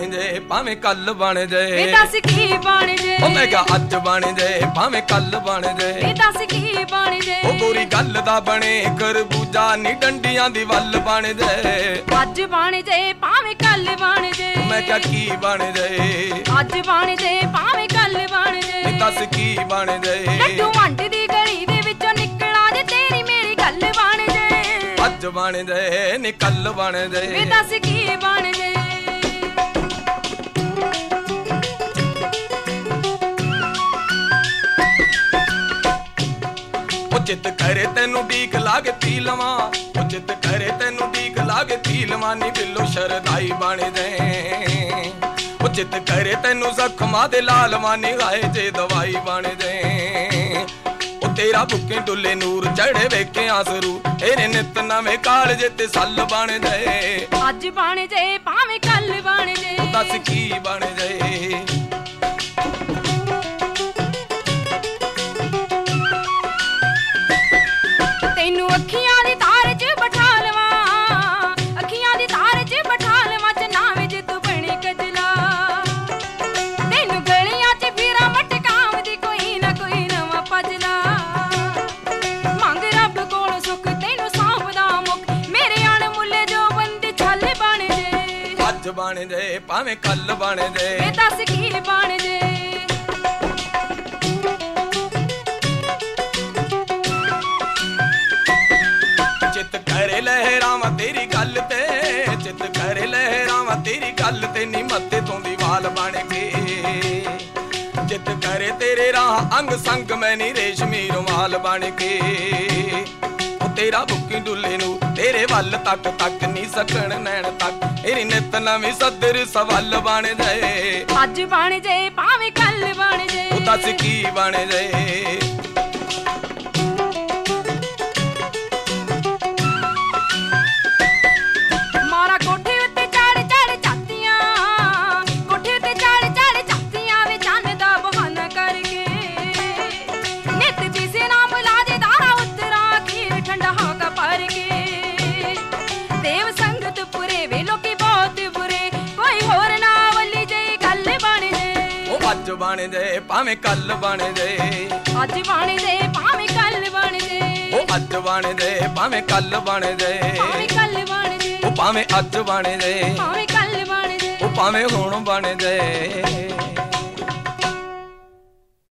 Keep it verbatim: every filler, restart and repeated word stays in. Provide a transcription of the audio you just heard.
ਬਣ ਜੇ ਭਾਵੇਂ ਕੱਲ ਬਣ ਜੇ ਵੇ ਦੱਸ ਕੀ ਬਣ ਜੇ ਉਹ ਮੈਂ ਕਿਹਾ ਅੱਜ ਬਣ ਜੇ ਭਾਵੇਂ ਕੱਲ ਬਣ ਜੇ ਵੇ ਦੱਸ ਕੀ ਬਣ ਜੇ ਉਹ ਗੋਰੀ ਗੱਲ ਦਾ ਬਣੇ ਖਰਬੂਜਾ ਨੀ ਡੰਡੀਆਂ ਦੀ ਵੱਲ ਬਣ ਜੇ ਅੱਜ ਬਣ ਜੇ ਭਾਵੇਂ ਕੱਲ ਬਣ ਜੇ ਮੈਂ ਕਿਹਾ ਕੀ ਬਣ ਜੇ ਅੱਜ ਬਣ ਜੇ ਭਾਵੇਂ ਕੱਲ ਬਣ ਜੇ ਨੀ ਦੱਸ ਕੀ ਬਣ ਜੇ ਲੱਡੂ ਵੰਡ ਦੀ ਗਲੀ ਦੇ ਵਿੱਚੋਂ ਨਿਕਲਾਂ ਜੇ ਤੇਰੀ ਮੇਰੀ ਗੱਲ ਬਣ ਜੇ ਅੱਜ ਬਣ ਜੇ ਨੀ ਕੱਲ ਬਣ ਜੇ ਵੇ ਦੱਸ ਕੀ ਬਣ ਜੇ ਚਿੱਤ ਕਰੇ ਤੈਨੂੰ ਢੀਕ ਲਾ ਕੇ ਪੀ ਲਵਾਂ ਉਹ ਚਿੱਤ ਕਰੇ ਤੈਨੂੰ ਢੀਕ ਲਾ ਕੇ ਪੀ ਲਵਾਂ ਨੀ ਬਿੱਲੋ ਸ਼ਰਦਾਈ ਬਣ ਜੇ ਉਹ ਚਿੱਤ ਕਰੇ ਤੈਨੂੰ ਜ਼ਖਮਾਂ ਦੇ ਲਾਲ ਮਾਨੀ ਗਾਏ ਜੇ ਦਵਾਈ ਬਣ ਜੇ ਉਹ ਤੇਰਾ ਬੁੱਕੇ ਡੁੱਲੇ ਨੂਰ ਚੜੇ ਵੇਖੇ ਆਸਰੂ ਤੇਰੇ ਨਿਤ ਨਵੇਂ ਕਾਲਜੇ ਤੇ ਸੱਲ ਬਣ ਜੇ ਅੱਜ ਬਣ ਜੇ ਭਾਵੇਂ ਕੱਲ ਬਣ ਜੇ ਦੱਸ ਕੀ ਬਣ ਜੇ ਤੈਨੂੰ ਅੱਖੀਆਂ ਦੀ ਤਾਰ 'ਚ ਬਿਠਾ ਲਵਾਂ ਅੱਖੀਆਂ ਦੀ ਤਾਰ 'ਚ ਬਿਠਾ ਲਵਾਂ ਚਨਾਵੇ ਜੇ ਤੂੰ ਬਣੇ ਕਜਲਾ ਤੈਨੂੰ ਗਲੀਆਂ 'ਚ ਫਿਰਾਂ ਮਟਕਾਉਂਦੀ ਕੋਈ ਨਾ ਕੋਈ ਨਵਾਂ ਪਜਲਾ ਮੰਗ ਰੱਬ ਕੋਲ ਸੁੱਖ ਤੈਨੂੰ ਸੌਂਪਦਾ ਮੁੱਖ ਮੇਰੇ ਅਣਮੁੱਲੇ ਜੋ ਬੰਦੀ ਛੱਲ ਬਣ ਜੇ ਅੱਜ ਬਣ ਜੇ ਭਾਵੇਂ ਕੱਲ ਬਣ ਜੇ ਵੇ ਦੱਸ ਕੀ ਬਣ ਜੇ ਚਿੱਤ ਕਰੇ ਲਹਿਰਾਵਾਂ ਤੇਰੀ ਗੱਲ ਤੇ ਚਿੱਤ ਕਰੇ ਲਹਿਰਾਵਾਂ ਤੇਰੀ ਗੱਲ ਤੇ ਨੀ ਮੱਤੇ ਤੋਂ ਦੀ ਵਾਲ ਬਣ ਕੇ ਚਿੱਤ ਕਰੇ ਤੇਰੇ ਰਾਹ ਅੰਗ ਸੰਗ ਮੈਂ ਨੀ ਰੇਸ਼ਮੀ ਰੁਮਾਲ ਬਣ ਕੇ ਉਹ ਤੇਰਾ ਬੁੱਕੀ ਡੁੱਲੇ ਨੂੰ ਤੇਰੇ ਵੱਲ ਤੱਕ ਤੱਕ ਨੀ ਸਕਣ ਨੈਣ ਤੱਕ ਤੇਰੀ ਨਿਤ ਨਵੀਂ ਸੱਦਰ ਸਵਾਲ ਬਣ ਜੇ ਅੱਜ ਬਣ ਜੇ ਭਾਵੇਂ ਕੱਲ ਬਣ ਜੇ ਉਹ ਦੱਸ ਕੀ ਬਣ ਜੇ ਅੱਜ ਬਣ ਜੇ ਭਾਵੇਂ ਕੱਲ ਬਣ ਜੇ ਅੱਜ ਬਣ ਜੇ ਭਾਵੇਂ ਕੱਲ ਬਣ ਜੇ ਉਹ ਅੱਜ ਬਣ ਜੇ ਭਾਵੇਂ ਕੱਲ ਬਣ ਜੇ ਭਾਵੇਂ ਕੱਲ ਬਣ ਜੇ ਉਹ ਭਾਵੇਂ ਅੱਜ ਬਣ ਜੇ ਭਾਵੇਂ ਕੱਲ ਬਣ ਜੇ ਉਹ ਭਾਵੇਂ ਹੁਣ ਬਣ ਜੇ।